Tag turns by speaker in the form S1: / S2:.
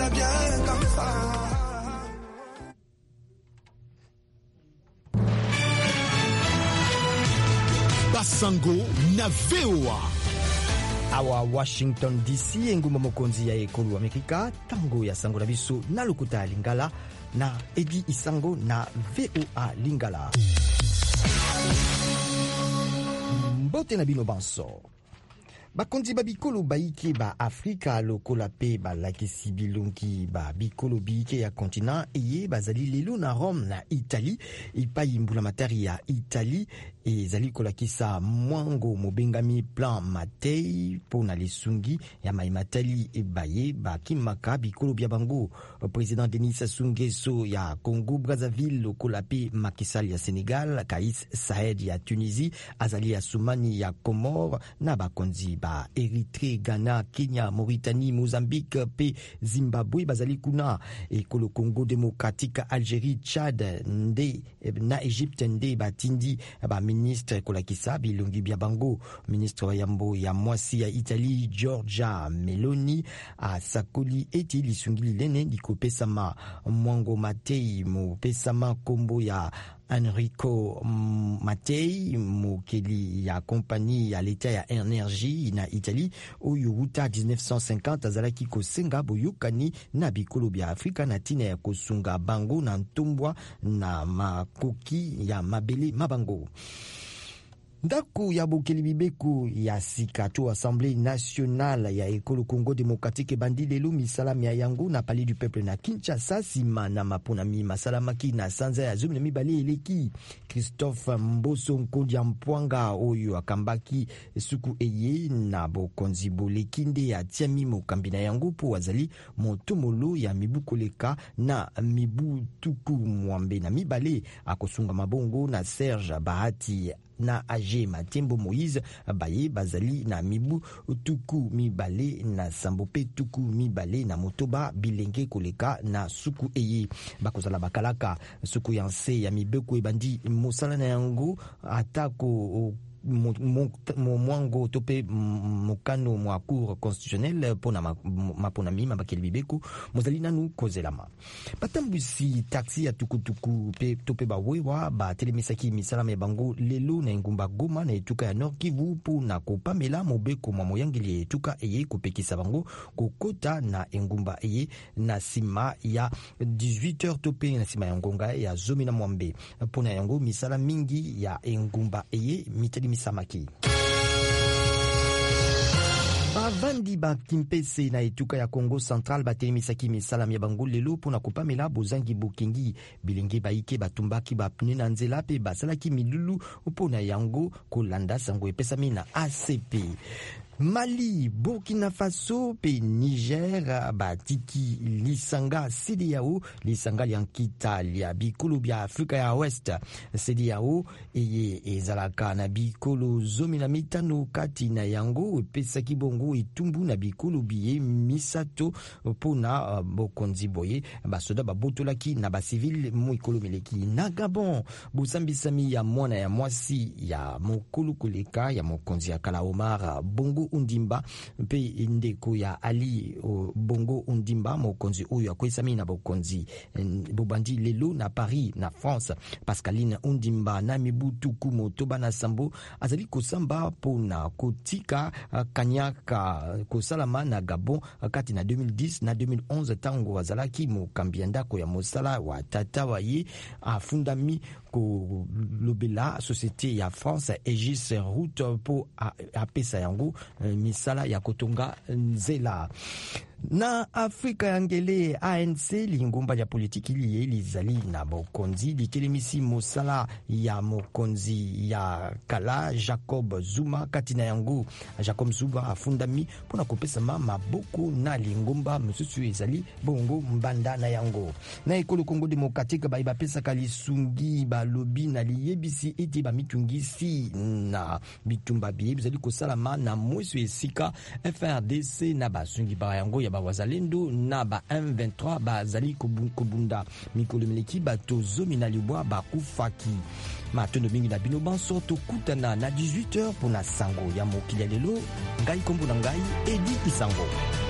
S1: déjà bien comme ça.
S2: Basango na VOA.
S3: Awa Washington DC engumba mokonzi ya ekolo Amerika tango ya sango na biso na lokuta ya Lingala na Edi Isango na VOA Lingala. Mbote na bino banso. Bakonzi ba bikolo baike ba Afrika lokola pe ba lakisi bilongi ba bikolo biike ya kontinent eye bazali lelo na Rome na Italie ipai mbula matari ya Italie ezali kolakisa mwango mobengami plan Matei pona lisungi ya maimatali ebaye bakimaka bikolo bya bango. President Denis Sassou Nguesso ya Congo Brazzaville lokola pe Macky Sall ya Senegal, Kais Saied ya Tunisie, Azali Assoumani ya Comore na bakonzi ba Eritrea, Ghana, Kenya, Mauritanie, Mozambique pe Zimbabwe bazali kuna ekolo Congo démocratique, Algérie, Tchad nde na Egypte nde batindi ba ministre kolakisa bilongi bya bango. Ministre wa yambo ya mwasi ya Italie Giorgia Meloni asakoli eti lisungili lene likopesama mwango Matei mopesama kombo ya Enrico Mattei mokeli ya kompani ya leta ya energie na Italie oyo uta 1950 azalaki kosenga boyokani na bikolo bya Afrika na tina ya kosunga bango na ntombwa na makoki ya mabele mabango. Ndako ya bokeli bibeku ya sika to Assemblée nationale ya ekolo Congo démocratique bandi lelo misala mia yango na Palais du Peuple na Kinshasa sima na maponami masalamaki na sanza ya zomi na mibale eleki. Christophe Mboso Nkodia Mpwanga oyo akambaki suku eye na bokonzi boleki nde ya tiami mokambi na yango po wazali motomolo ya mibu koleka na mibu tuku mwambe na mibale akosunga mabongo na Serge Bahati na Age Matembo Moïse baye bazali na mibu tuku mibale na sambope tuku mibale na motoba bilenge koleka na suku eye bakozala bakalaka suku yanse ya mibeko ebandi mosala na yango atako mwango tope mokano mwa cour constitutionnelle pona maponami mabakeli bibeku mozali nanu kozelama batambusi taxi ya tukutuku pe tope bawewa batelemisaki misala ya bango lelo na engumba Goma na etuka ya Nord Kivu pona kopamela mobeko mwa moyangeli etuka eye kopekisa bango kokota na engumba eye na sima ya 18h tope na sima ya ngonga ya zomi na mwambe pona yango misala mingi ya engumba eye mitali misamaki. Bavandi ba Kimpese na etuka ya Congo Central batelemisaki misala ya bango lelo pona kopamela bozangi bokengi bilenge baike batumbaki bapne na nzela pe basalaki milulu pona yango kolanda sango epesami na ACP. Mali, Burkina Faso pe Niger batiki lisanga CEDEAO lisanga liankita lia bikolo bya Afrika ya West. CEDEAO eye ezalaka na bikolo zomi na mitano kati na yango epesaki bongo etumbu na bikolo biye misato pona bokonzi boye basoda babotolaki na basivile mo ekolo meleki na Gabon bosambisami ya mwana ya mwasi ya mokolo koleka ya mokonzi ya kala Omar Bongo Undimba pe ndeko ya Ali Bongo Undimba mokonzi oyo akwesami na bokonzi bobandi lelo na Paris na France. Pascaline Undimba na mibutuku motoba na sambo azali kosamba pona kotika kanyaka kosalama na Gabon kati na 2010 na 2011 tango azalaki mokambi ndako ya mosala wa tata waye afundami ko lobela société ya France Aegis Route po apesa yango misala ya kotonga nzela. Na Afrika ya ngele ANC lingumba ya politiki liye lizali na bokonzi litelemisi mosala ya mokonzi ya kala Jacob Zuma kati na yango. Jacob Zuma afundami pona kopesa maboko na lingumba mususu ezali bongo mbanda na yango. Na ekolo Congo démocratique ba pesa kalisungi ba lobi na liyebisi eti ba mitungisi na bitumba biye bizali kosalama na mwesu esika FRDC na basungi ba yango ya bawazalendo na ba M23 bazali kobunda mikolo meleki bato zomi na libwa bakufaki. Matondo mingi na bino banso tokutana na 18h pona sango ya mokili lelo ngai kombo na ngai Edi Isango.